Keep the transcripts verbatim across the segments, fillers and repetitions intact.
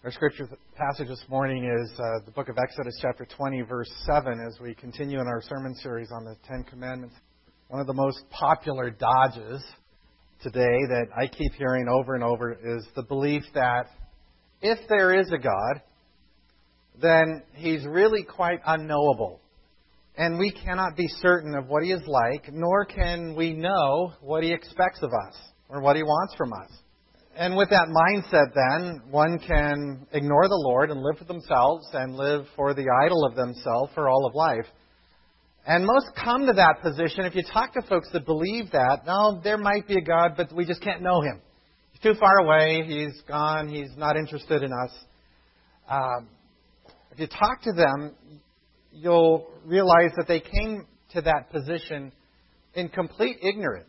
Our scripture passage this morning is uh, the book of Exodus chapter twenty, verse seven, as we continue in our sermon series on the Ten Commandments. One of the most popular dodges today that I keep hearing over and over is the belief that if there is a God, then He's really quite unknowable. And we cannot be certain of what He is like, nor can we know what He expects of us or what He wants from us. And with that mindset, then, one can ignore the Lord and live for themselves and live for the idol of themselves for all of life. And most come to that position if you talk to folks that believe that, no, there might be a God, but we just can't know Him. He's too far away. He's gone. He's not interested in us. Um, if you talk to them, you'll realize that they came to that position in complete ignorance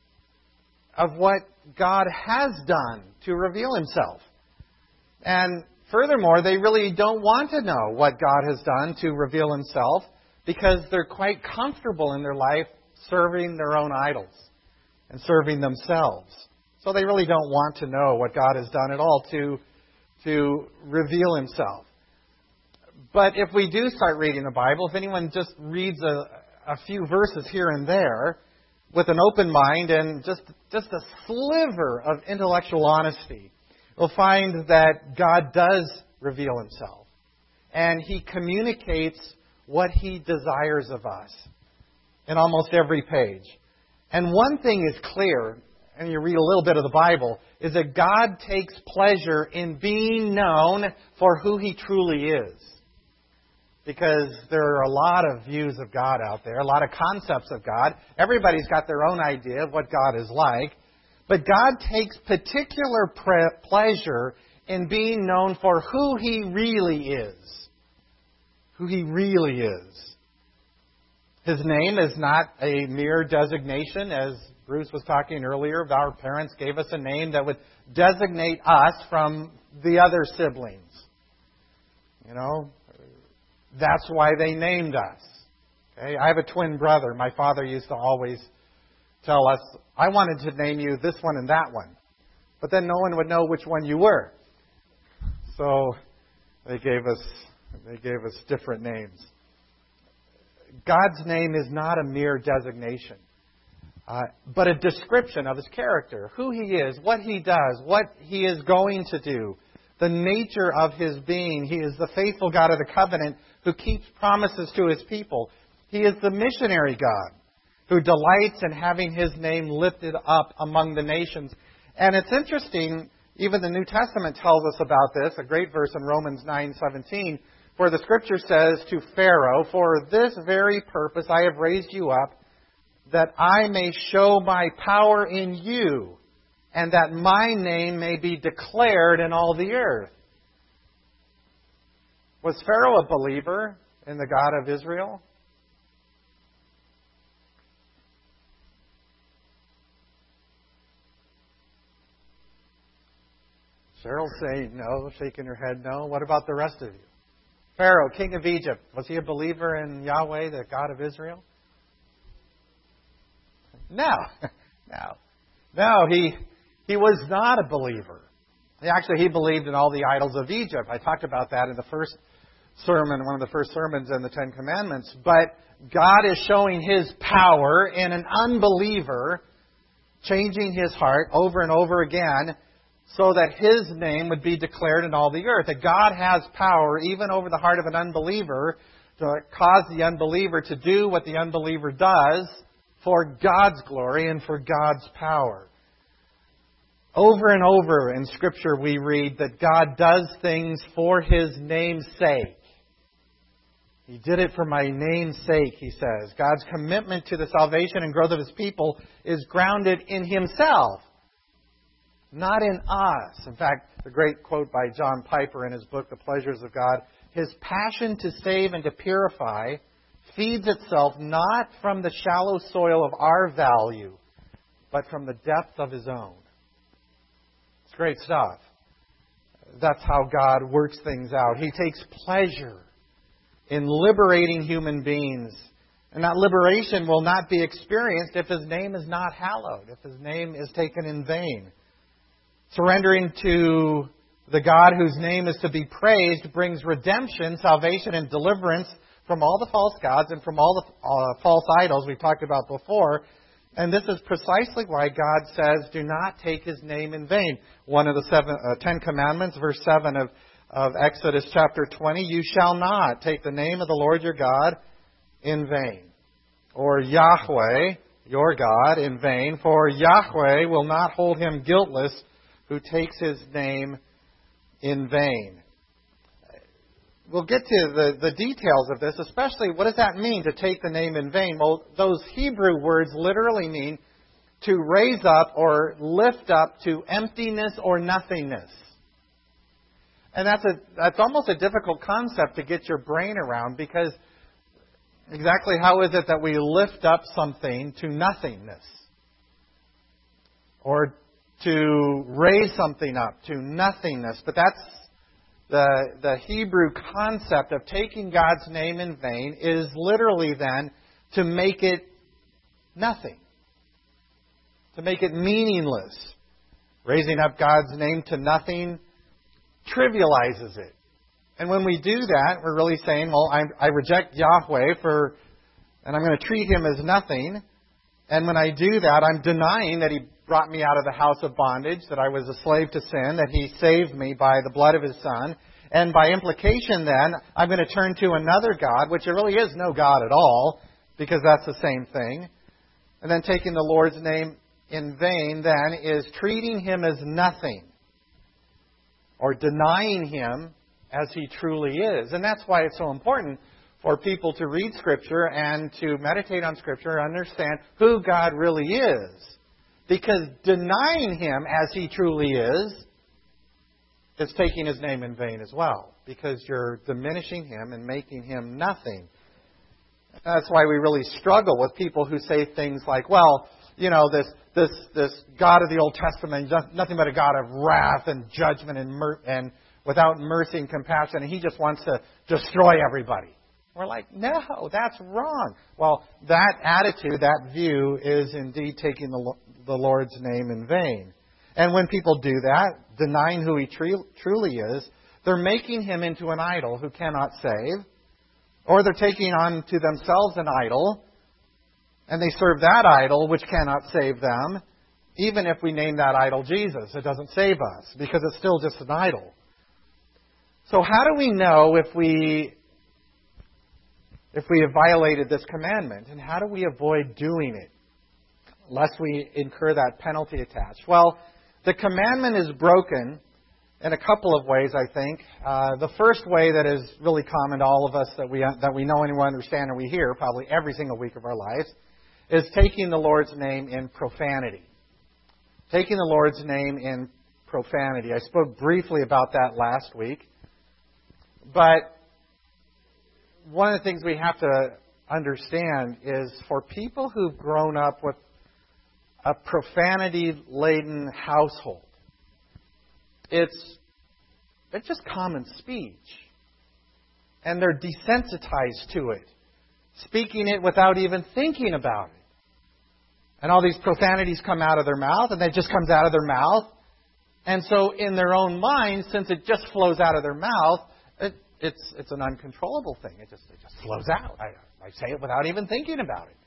of what God has done to reveal Himself. And furthermore, they really don't want to know what God has done to reveal Himself because they're quite comfortable in their life serving their own idols and serving themselves. So they really don't want to know what God has done at all to, to reveal Himself. But if we do start reading the Bible, if anyone just reads a, a few verses here and there, with an open mind and just, just a sliver of intellectual honesty, we'll find that God does reveal Himself. And He communicates what He desires of us in almost every page. And one thing is clear, and you read a little bit of the Bible, is that God takes pleasure in being known for who He truly is. Because there are a lot of views of God out there, a lot of concepts of God. Everybody's got their own idea of what God is like. But God takes particular pre- pleasure in being known for who He really is. Who He really is. His name is not a mere designation, as Bruce was talking earlier. Our parents gave us a name that would designate us from the other siblings. You know, that's why they named us. Okay? I have a twin brother. My father used to always tell us, I wanted to name you this one and that one. But then no one would know which one you were. So they gave us they gave us different names. God's name is not a mere designation, uh, but a description of His character, who He is, what He does, what He is going to do, the nature of His being. He is the faithful God of the covenant who keeps promises to His people. He is the missionary God who delights in having His name lifted up among the nations. And it's interesting, even the New Testament tells us about this, a great verse in Romans nine seventeen, where the Scripture says to Pharaoh, "For this very purpose I have raised you up, that I may show my power in you, and that my name may be declared in all the earth." Was Pharaoh a believer in the God of Israel? Cheryl's saying no, shaking her head no. What about the rest of you? Pharaoh, king of Egypt, was he a believer in Yahweh, the God of Israel? No. No. No, he, he was not a believer. Actually, he believed in all the idols of Egypt. I talked about that in the first sermon, one of the first sermons in the Ten Commandments. But God is showing His power in an unbeliever, changing his heart over and over again so that His name would be declared in all the earth. That God has power even over the heart of an unbeliever to cause the unbeliever to do what the unbeliever does for God's glory and for God's power. Over and over in Scripture we read that God does things for His name's sake. He did it for my name's sake, He says. God's commitment to the salvation and growth of His people is grounded in Himself, not in us. In fact, the great quote by John Piper in his book, The Pleasures of God, His passion to save and to purify feeds itself not from the shallow soil of our value, but from the depth of His own. It's great stuff. That's how God works things out. He takes pleasure in liberating human beings. And that liberation will not be experienced if His name is not hallowed, if His name is taken in vain. Surrendering to The God whose name is to be praised brings redemption, salvation, and deliverance from all the false gods and from all the uh, false idols we've talked about before. And this is precisely why God says, do not take His name in vain. One of the seven, uh, Ten Commandments, verse seven of, of Exodus chapter twenty, you shall not take the name of the Lord your God in vain. Or Yahweh, your God, in vain. For Yahweh will not hold him guiltless who takes His name in vain. We'll get to the, the details of this, especially what does that mean to take the name in vain? Well, those Hebrew words literally mean to raise up or lift up to emptiness or nothingness. And that's a that's almost a difficult concept to get your brain around, because exactly how is it that we lift up something to nothingness? Or to raise something up to nothingness. But that's The, the Hebrew concept of taking God's name in vain is literally then to make it nothing. To make it meaningless. Raising up God's name to nothing trivializes it. And when we do that, we're really saying, well, I, I reject Yahweh for, and I'm going to treat Him as nothing. And when I do that, I'm denying that He brought me out of the house of bondage, that I was a slave to sin, that He saved me by the blood of His Son. And by implication then, I'm going to turn to another God, which there really is no God at all, because that's the same thing. And then taking the Lord's name in vain then is treating Him as nothing, or denying Him as He truly is. And that's why it's so important for people to read Scripture and to meditate on Scripture and understand who God really is. Because denying Him as He truly is, is taking His name in vain as well. Because you're diminishing Him and making Him nothing. That's why we really struggle with people who say things like, well, you know, this this this God of the Old Testament, nothing but a God of wrath and judgment and mer- and without mercy and compassion, and He just wants to destroy everybody. We're like, no, that's wrong. Well, that attitude, that view, is indeed taking the, the Lord's name in vain. And when people do that, denying who He tr- truly is, they're making Him into an idol who cannot save, or they're taking on to themselves an idol, and they serve that idol which cannot save them. Even if we name that idol Jesus, it doesn't save us, because it's still just an idol. So how do we know if we if we have violated this commandment? And how do we avoid doing it, lest we incur that penalty attached? Well, the commandment is broken in a couple of ways, I think. Uh, the first way that is really common to all of us that we that we know and we understand and we hear probably every single week of our lives is taking the Lord's name in profanity. Taking the Lord's name in profanity. I spoke briefly about that last week. But one of the things we have to understand is for people who've grown up with a profanity-laden household, it's it's just common speech. And they're desensitized to it, speaking it without even thinking about it. And all these profanities come out of their mouth, and it just comes out of their mouth. And so in their own minds, since it just flows out of their mouth, it, it's it's an uncontrollable thing. It just it just flows out. I, I say it without even thinking about it.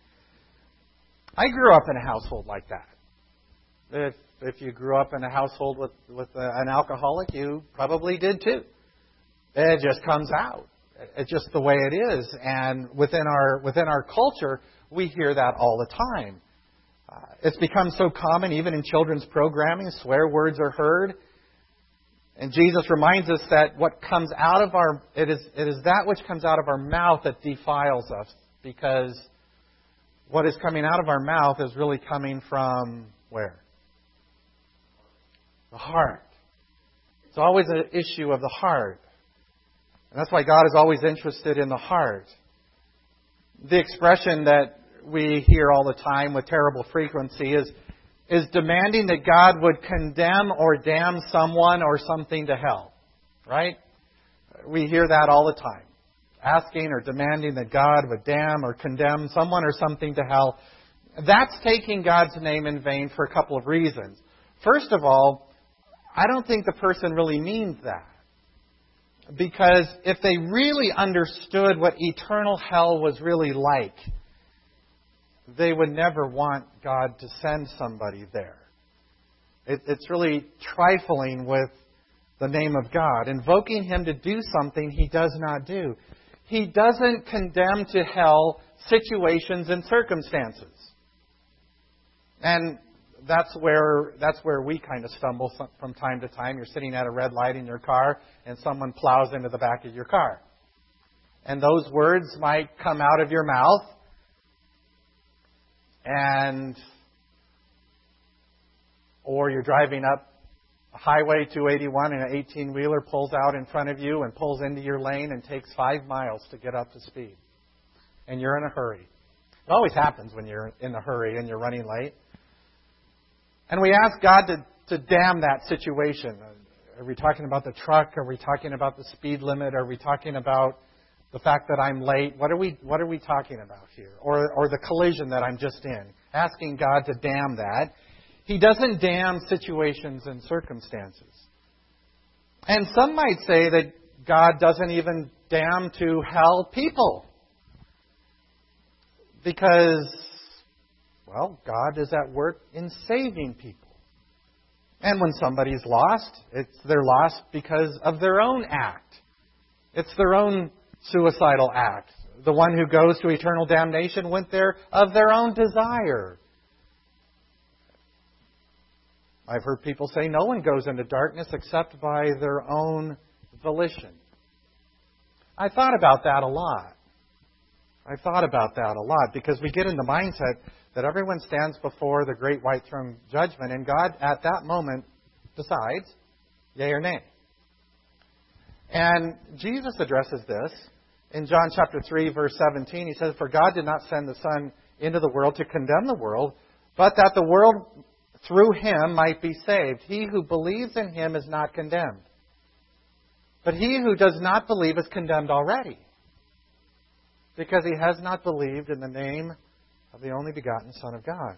I grew up in a household like that. If if you grew up in a household with, with an alcoholic, you probably did too. It just comes out. It's just the way it is. And within our within our culture, we hear that all the time. Uh, it's become so common, even in children's programming, swear words are heard. And Jesus reminds us that what comes out of our it is it is that which comes out of our mouth that defiles us, because what is coming out of our mouth is really coming from where? The heart. It's always an issue of the heart. And that's why God is always interested in the heart. The expression that we hear all the time with terrible frequency is, is demanding that God would condemn or damn someone or something to hell. Right? We hear that all the time. Asking or demanding that God would damn or condemn someone or something to hell. That's taking God's name in vain for a couple of reasons. First of all, I don't think the person really means that. Because if they really understood what eternal hell was really like, they would never want God to send somebody there. It, it's really trifling with the name of God, invoking Him to do something He does not do. He doesn't condemn to hell situations and circumstances. And that's where that's where we kind of stumble from time to time. You're sitting at a red light in your car and someone plows into the back of your car. And those words might come out of your mouth, and or you're driving up Highway two eighty-one and an eighteen-wheeler pulls out in front of you and pulls into your lane and takes five miles to get up to speed. And you're in a hurry. It always happens when you're in a hurry and you're running late. And we ask God to, to damn that situation. Are we talking about the truck? Are we talking about the speed limit? Are we talking about the fact that I'm late? What are we what are we talking about here? Or or the collision that I'm just in? Asking God to damn that. He doesn't damn situations and circumstances. And some might say that God doesn't even damn to hell people. Because, well, God is at work in saving people. And when somebody's lost, it's they're lost because of their own act. It's their own suicidal act. The one who goes to eternal damnation went there of their own desire. I've heard people say no one goes into darkness except by their own volition. I thought about that a lot. I thought about that a lot because we get in the mindset that everyone stands before the great white throne judgment, and God at that moment decides, yea or nay. And Jesus addresses this in John chapter three, verse seventeen. He says, "For God did not send the Son into the world to condemn the world, but that the world through Him might be saved. He who believes in Him is not condemned. But he who does not believe is condemned already, because he has not believed in the name of the only begotten Son of God."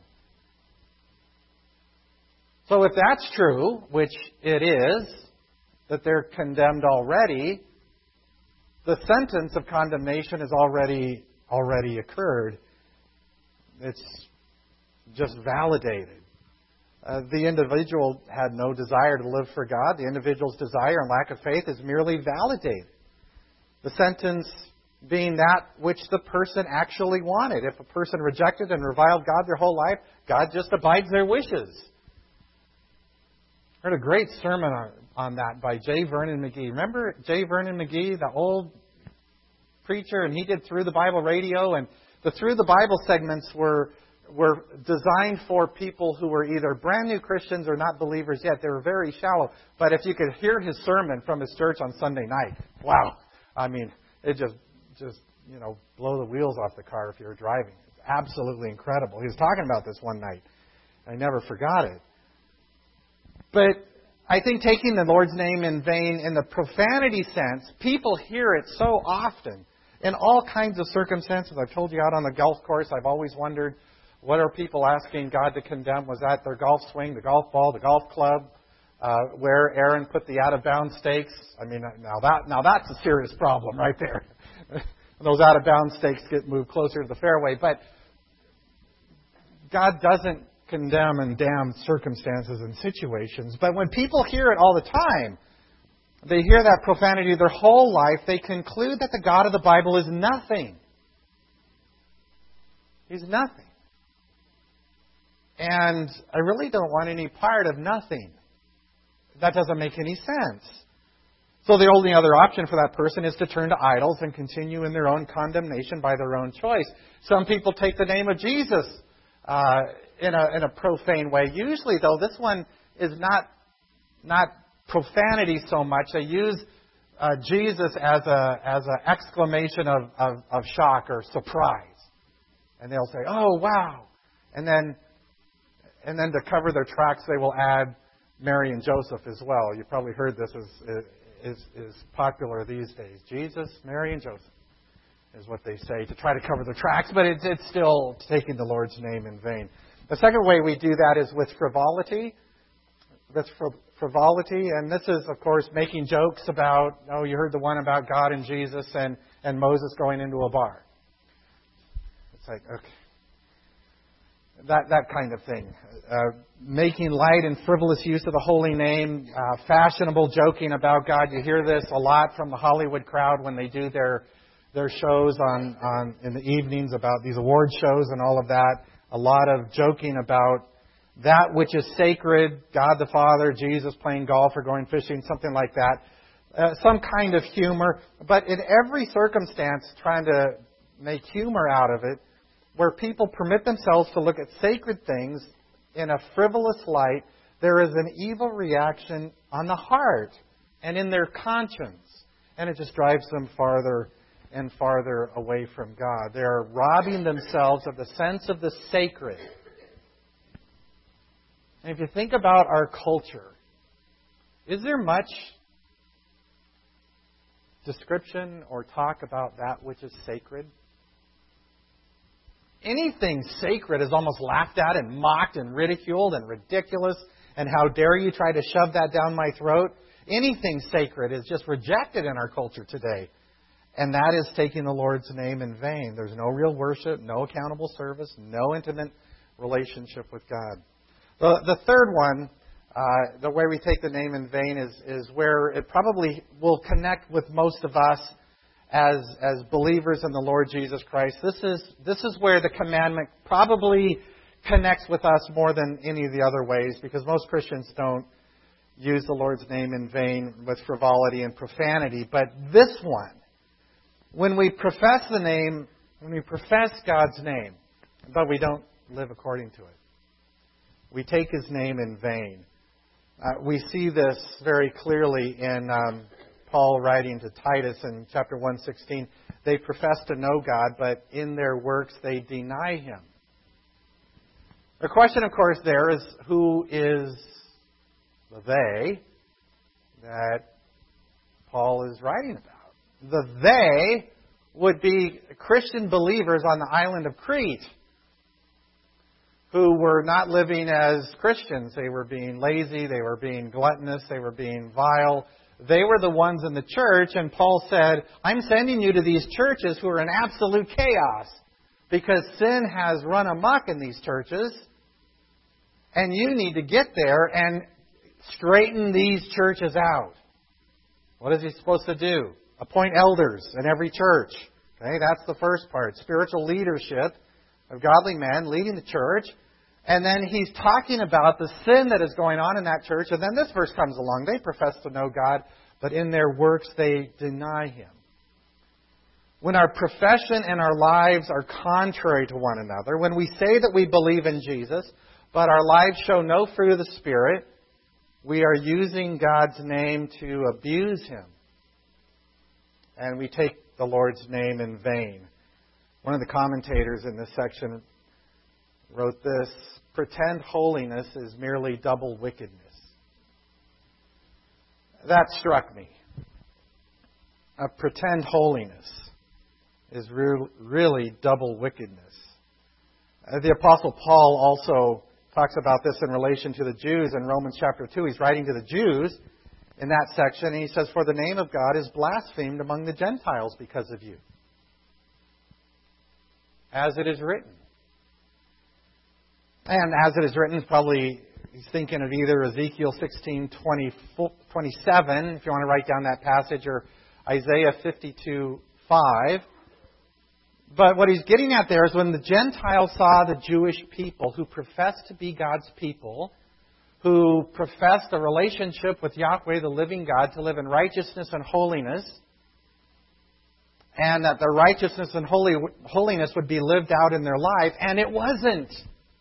So if that's true, which it is, that they're condemned already, the sentence of condemnation has already already occurred. It's just validated. Uh, the individual had no desire to live for God. The individual's desire and lack of faith is merely validated. The sentence being that which the person actually wanted. If a person rejected and reviled God their whole life, God just abides their wishes. I heard a great sermon on, on that by J. Vernon McGee. Remember J. Vernon McGee, the old preacher, and he did Through the Bible radio, and the Through the Bible segments were were designed for people who were either brand new Christians or not believers yet. They were very shallow. But if you could hear his sermon from his church on Sunday night, wow. I mean, it just, just you know, blow the wheels off the car if you were driving. It's absolutely incredible. He was talking about this one night. I never forgot it. But I think taking the Lord's name in vain in the profanity sense, people hear it so often in all kinds of circumstances. I've told you out on the golf course, I've always wondered, what are people asking God to condemn? Was that their golf swing, the golf ball, the golf club, uh, where Aaron put the out-of-bounds stakes? I mean, now that now that's a serious problem right there. Those out-of-bounds stakes get moved closer to the fairway. But God doesn't condemn and damn circumstances and situations. But when people hear it all the time, they hear that profanity their whole life, they conclude that the God of the Bible is nothing. He's nothing. And I really don't want any part of nothing. That doesn't make any sense. So the only other option for that person is to turn to idols and continue in their own condemnation by their own choice. Some people take the name of Jesus uh, in a in a profane way. Usually, though, this one is not not profanity so much. They use uh, Jesus as a as an exclamation of, of, of shock or surprise, and they'll say, "Oh, wow!" And then and then to cover their tracks, they will add Mary and Joseph as well. You've probably heard this is is is popular these days. Jesus, Mary, and Joseph is what they say to try to cover their tracks, but it's it's still taking the Lord's name in vain. The second way we do that is with frivolity. That's frivolity. And this is, of course, making jokes about, oh, you heard the one about God and Jesus and, and Moses going into a bar. It's like, okay. That, that kind of thing. Uh, making light and frivolous use of the holy name, uh, fashionable joking about God. You hear this a lot from the Hollywood crowd when they do their their shows on, on in the evenings about these award shows and all of that. A lot of joking about that which is sacred, God the Father, Jesus playing golf or going fishing, something like that. Uh, some kind of humor. But in every circumstance, trying to make humor out of it, where people permit themselves to look at sacred things in a frivolous light, there is an evil reaction on the heart and in their conscience. And it just drives them farther and farther away from God. They are robbing themselves of the sense of the sacred. And if you think about our culture, is there much description or talk about that which is sacred? Anything sacred is almost laughed at and mocked and ridiculed and ridiculous. And how dare you try to shove that down my throat? Anything sacred is just rejected in our culture today. And that is taking the Lord's name in vain. There's no real worship, no accountable service, no intimate relationship with God. The, the third one, uh, the way we take the name in vain is, is where it probably will connect with most of us as, as believers in the Lord Jesus Christ. This is, this is where the commandment probably connects with us more than any of the other ways, because most Christians don't use the Lord's name in vain with frivolity and profanity. But this one, when we profess the name, when we profess God's name, but we don't live according to it, we take His name in vain. Uh, we see this very clearly in um, Paul writing to Titus in chapter one sixteen. They profess to know God, but in their works they deny Him. The question, of course, there is who is the they that Paul is writing about. The they would be Christian believers on the island of Crete who were not living as Christians. They were being lazy, they were being gluttonous, they were being vile. They were the ones in the church, and Paul said, I'm sending you to these churches who are in absolute chaos because sin has run amok in these churches, and you need to get there and straighten these churches out. What is he supposed to do? Appoint elders in every church. Okay, that's the first part. Spiritual leadership of godly men leading the church. And then he's talking about the sin that is going on in that church. And then this verse comes along. They profess to know God, but in their works they deny Him. When our profession and our lives are contrary to one another, when we say that we believe in Jesus, but our lives show no fruit of the Spirit, we are using God's name to abuse Him. And we take the Lord's name in vain. One of the commentators in this section wrote this: pretend holiness is merely double wickedness. That struck me. A pretend holiness is re- really double wickedness. Uh, the Apostle Paul also talks about this in relation to the Jews in Romans chapter two. He's writing to the Jews in that section, and he says, for the name of God is blasphemed among the Gentiles because of you, as it is written. And as it is written, probably he's thinking of either Ezekiel sixteen twenty-seven, if you want to write down that passage, or Isaiah fifty-two five. But what he's getting at there is when the Gentiles saw the Jewish people who professed to be God's people, who professed a relationship with Yahweh, the living God, to live in righteousness and holiness, and that the righteousness and holy, holiness would be lived out in their life, and it wasn't.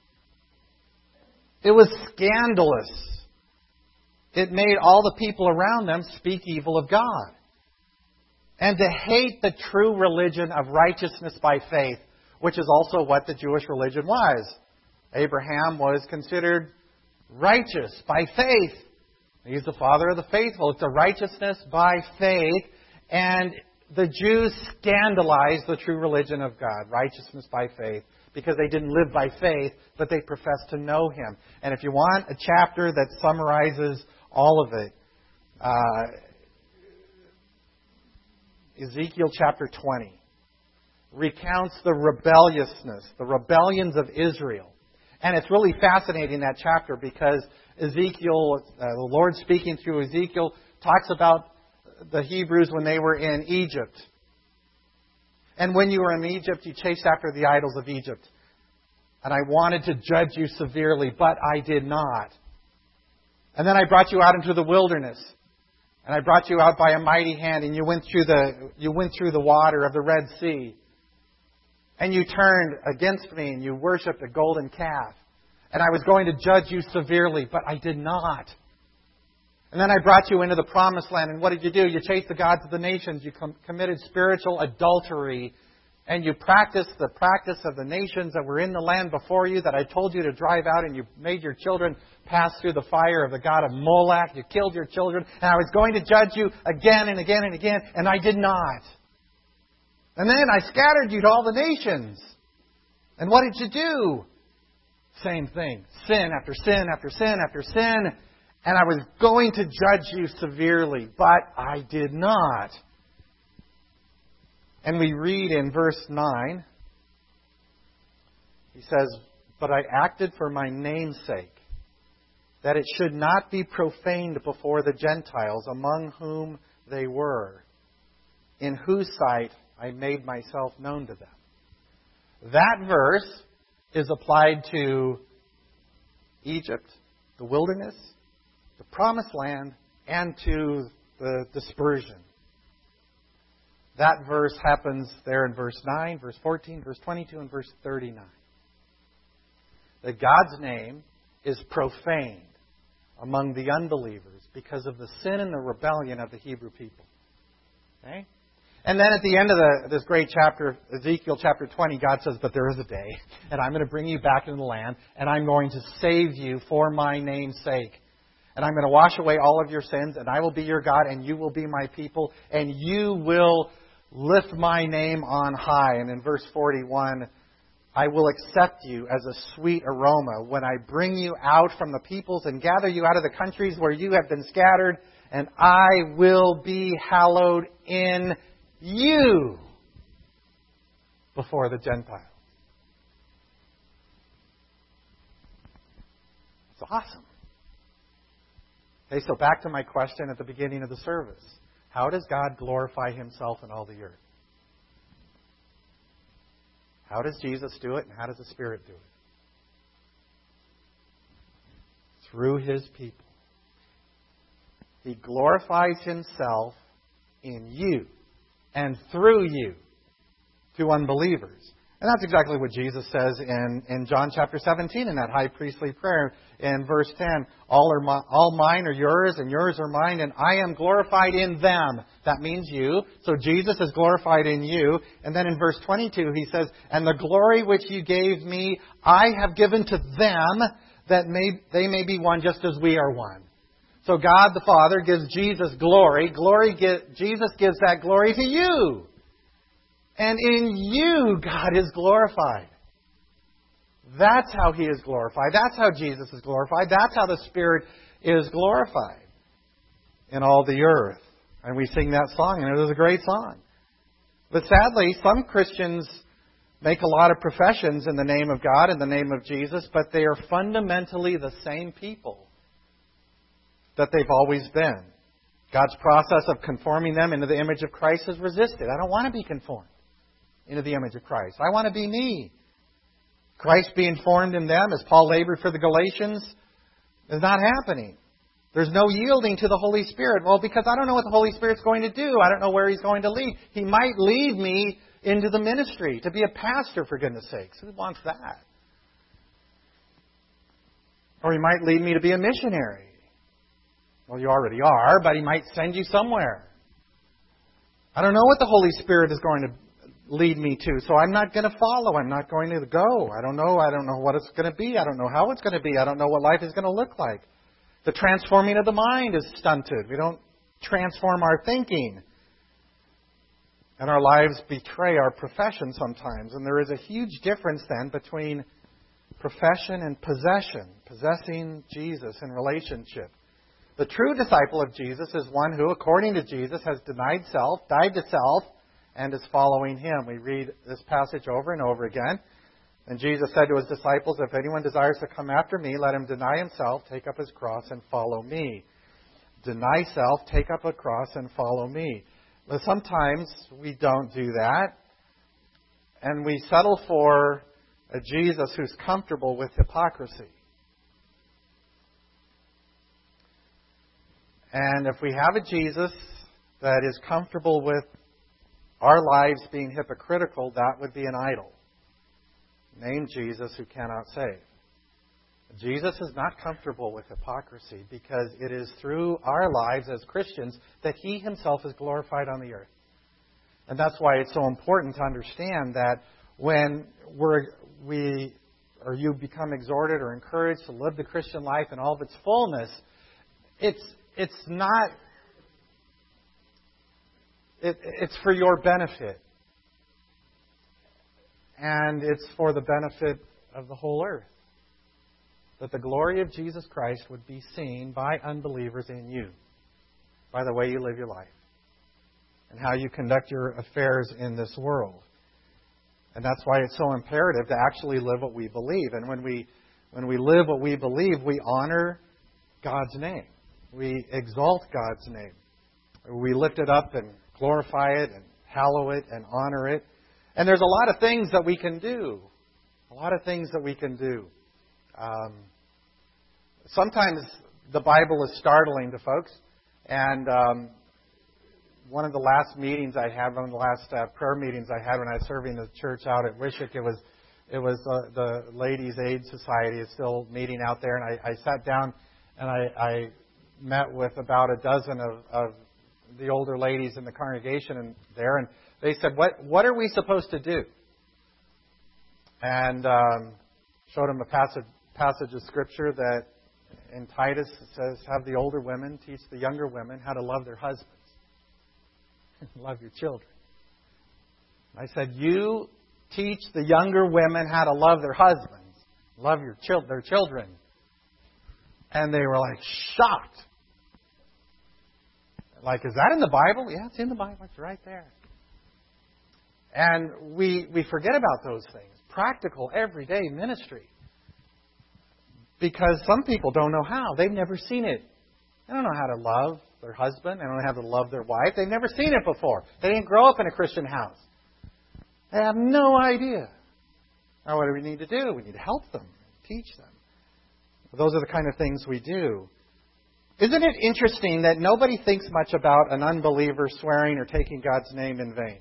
It was scandalous. It made all the people around them speak evil of God. And to hate the true religion of righteousness by faith, which is also what the Jewish religion was. Abraham was considered righteous by faith. He's the father of the faithful. It's a righteousness by faith. And the Jews scandalized the true religion of God, righteousness by faith, because they didn't live by faith, but they professed to know Him. And if you want a chapter that summarizes all of it. Uh, Ezekiel chapter twenty recounts the rebelliousness, the rebellions of Israel. And it's really fascinating, that chapter, because Ezekiel, uh, the Lord speaking through Ezekiel, talks about the Hebrews when they were in Egypt. And when you were in Egypt, you chased after the idols of Egypt. And I wanted to judge you severely, but I did not. And then I brought you out into the wilderness. And I brought you out by a mighty hand, and you went through the you went through the water of the Red Sea. And you turned against me, and you worshipped a golden calf. And I was going to judge you severely, but I did not. And then I brought you into the promised land, and what did you do? You chased the gods of the nations. You com- committed spiritual adultery, and you practiced the practice of the nations that were in the land before you that I told you to drive out, and you made your children pass through the fire of the god of Moloch. You killed your children, and I was going to judge you again and again and again, and I did not. And then I scattered you to all the nations. And what did you do? Same thing. Sin after sin after sin after sin. And I was going to judge you severely, but I did not. And we read in verse nine, he says, "But I acted for my name's sake, that it should not be profaned before the Gentiles among whom they were, in whose sight I made myself known to them." That verse is applied to Egypt, the wilderness, the promised land, and to the dispersion. That verse happens there in verse nine, verse fourteen, verse twenty-two, and verse thirty-nine. That God's name is profaned among the unbelievers because of the sin and the rebellion of the Hebrew people. Okay? And then at the end of the, this great chapter, Ezekiel chapter twenty, God says, "But there is a day, and I'm going to bring you back into the land, and I'm going to save you for my name's sake. And I'm going to wash away all of your sins, and I will be your God, and you will be my people, and you will lift my name on high." And in verse forty-one, "I will accept you as a sweet aroma when I bring you out from the peoples and gather you out of the countries where you have been scattered, and I will be hallowed in you before the Gentiles." It's awesome. Okay, so back to my question at the beginning of the service. How does God glorify Himself in all the earth? How does Jesus do it, and how does the Spirit do it? Through His people. He glorifies Himself in you and through you to unbelievers. And that's exactly what Jesus says in, in John chapter seventeen in that high priestly prayer in verse ten. All, are my, all mine are yours, and yours are mine, and I am glorified in them. That means you. So Jesus is glorified in you. And then in verse twenty-two he says, "And the glory which you gave me, I have given to them, that may, they may be one just as we are one." So God the Father gives Jesus glory. Glory Jesus gives that glory to you. And in you, God is glorified. That's how He is glorified. That's how Jesus is glorified. That's how the Spirit is glorified in all the earth. And we sing that song, and it is a great song. But sadly, some Christians make a lot of professions in the name of God, in the name of Jesus, but they are fundamentally the same people that they've always been. God's process of conforming them into the image of Christ is resisted. I don't want to be conformed into the image of Christ. I want to be me. Christ being formed in them, as Paul labored for the Galatians, is not happening. There's no yielding to the Holy Spirit. Well, because I don't know what the Holy Spirit's going to do. I don't know where He's going to lead. He might lead me into the ministry, to be a pastor, for goodness sakes. Who wants that? Or He might lead me to be a missionary. Well, you already are, but He might send you somewhere. I don't know what the Holy Spirit is going to lead me to, so I'm not going to follow. I'm not going to go. I don't know. I don't know what it's going to be. I don't know how it's going to be. I don't know what life is going to look like. The transforming of the mind is stunted. We don't transform our thinking. And our lives betray our profession sometimes. And there is a huge difference then between profession and possession. Possessing Jesus in relationship. The true disciple of Jesus is one who, according to Jesus, has denied self, died to self, and is following Him. We read this passage over and over again. And Jesus said to His disciples, if anyone desires to come after me, let him deny himself, take up his cross, and follow me. Deny self, take up a cross, and follow me. But sometimes we don't do that. And we settle for a Jesus who's comfortable with hypocrisy. And if we have a Jesus that is comfortable with our lives being hypocritical, that would be an idol. Name Jesus who cannot save. Jesus is not comfortable with hypocrisy because it is through our lives as Christians that He Himself is glorified on the earth. And that's why it's so important to understand that when we're, we or you become exhorted or encouraged to live the Christian life in all of its fullness, it's it's not it, it's for your benefit. And it's for the benefit of the whole earth. That the glory of Jesus Christ would be seen by unbelievers in you, by the way you live your life, and how you conduct your affairs in this world. And that's why it's so imperative to actually live what we believe. And when we when we live what we believe, we honor God's name. We exalt God's name. We lift it up and glorify it and hallow it and honor it. And there's a lot of things that we can do. A lot of things that we can do. Um, sometimes the Bible is startling to folks. And um, one of the last meetings I had, one of the last uh, prayer meetings I had when I was serving the church out at Wishick, it was it was uh, the Ladies Aid Society is still meeting out there. And I, I sat down and I, I met with about a dozen of, of the older ladies in the congregation and there. And they said, what what are we supposed to do? And um, showed them a passage, passage of Scripture that in Titus says, have the older women teach the younger women how to love their husbands. Love your children. I said, you teach the younger women how to love their husbands. Love your chil- their children. And they were like shocked. Like, is that in the Bible? Yeah, it's in the Bible. It's right there. And we we forget about those things. Practical, everyday ministry. Because some people don't know how. They've never seen it. They don't know how to love their husband. They don't know how to love their wife. They've never seen it before. They didn't grow up in a Christian house. They have no idea. Now, what do we need to do? We need to help them, teach them. Those are the kind of things we do. Isn't it interesting that nobody thinks much about an unbeliever swearing or taking God's name in vain?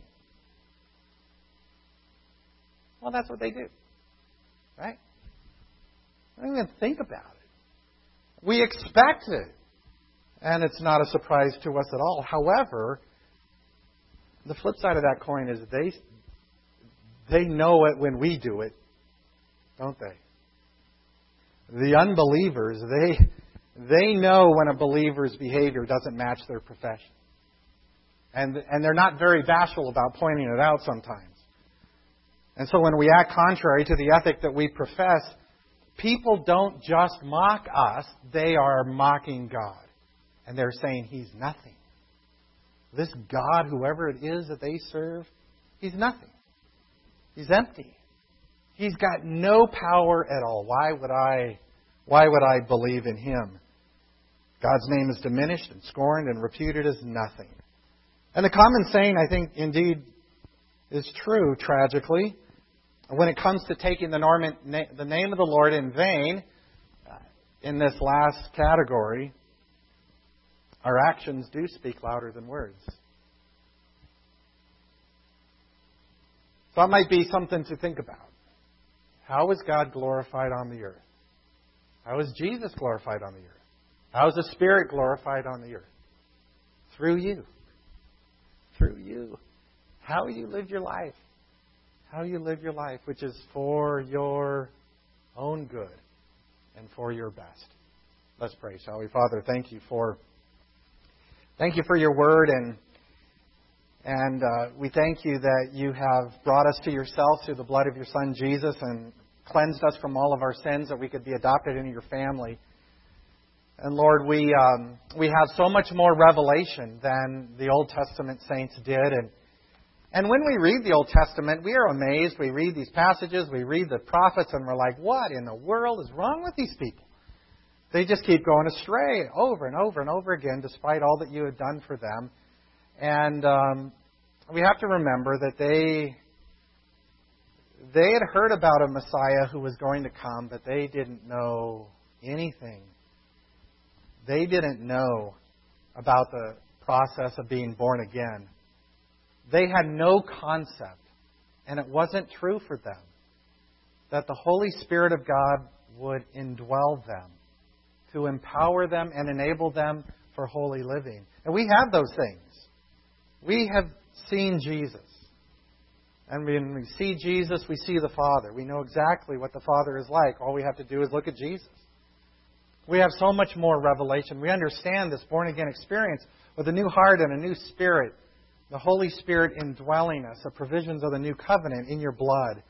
Well, that's what they do. Right? I don't even think about it. We expect it. And it's not a surprise to us at all. However, the flip side of that coin is they they know it when we do it, don't they? The unbelievers, they they know when a believer's behavior doesn't match their profession. And and they're not very bashful about pointing it out sometimes. And so when we act contrary to the ethic that we profess, people don't just mock us, they are mocking God. And they're saying He's nothing. This God, whoever it is that they serve, He's nothing. He's empty. He's got no power at all. Why would I, why would I believe in Him? God's name is diminished and scorned and reputed as nothing. And the common saying, I think, indeed is true, tragically. When it comes to taking the, norm, the name of the Lord in vain, in this last category, our actions do speak louder than words. So that might be something to think about. How is God glorified on the earth? How is Jesus glorified on the earth? How is the Spirit glorified on the earth? Through you. Through you. How you live your life. How you live your life, which is for your own good and for your best. Let's pray, shall we? Father, thank you for thank you for your word, and and uh, we thank you that you have brought us to yourself through the blood of your Son Jesus and cleansed us from all of our sins, that we could be adopted into your family. And Lord, we um, we have so much more revelation than the Old Testament saints did. And and when we read the Old Testament, we are amazed. We read these passages, we read the prophets, and we're like, what in the world is wrong with these people? They just keep going astray over and over and over again, despite all that you had done for them. And um, we have to remember that they they had heard about a Messiah who was going to come, but they didn't know anything. They didn't know about the process of being born again. They had no concept, and it wasn't true for them, that the Holy Spirit of God would indwell them, to empower them and enable them for holy living. And we have those things. We have seen Jesus. And when we see Jesus, we see the Father. We know exactly what the Father is like. All we have to do is look at Jesus. We have so much more revelation. We understand this born-again experience with a new heart and a new spirit. The Holy Spirit indwelling us, the provisions of the new covenant in your blood.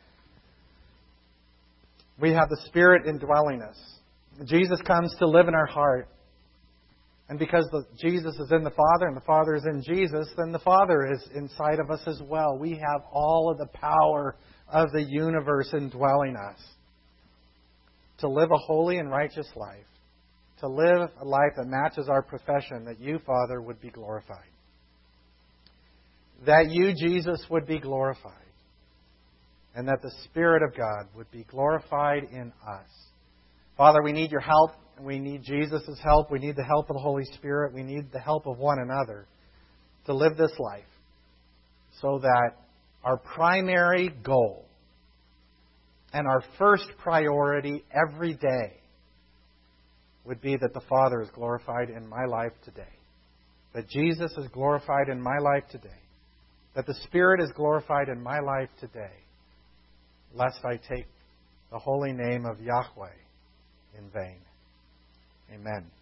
We have the Spirit indwelling us. Jesus comes to live in our heart. And because the, Jesus is in the Father and the Father is in Jesus, then the Father is inside of us as well. We have all of the power of the universe indwelling us to live a holy and righteous life. To live a life that matches our profession, that you, Father, would be glorified. That you, Jesus, would be glorified. And that the Spirit of God would be glorified in us. Father, we need your help. We need Jesus' help. We need the help of the Holy Spirit. We need the help of one another to live this life so that our primary goal and our first priority every day would be that the Father is glorified in my life today. That Jesus is glorified in my life today. That the Spirit is glorified in my life today. Lest I take the holy name of Yahweh in vain. Amen.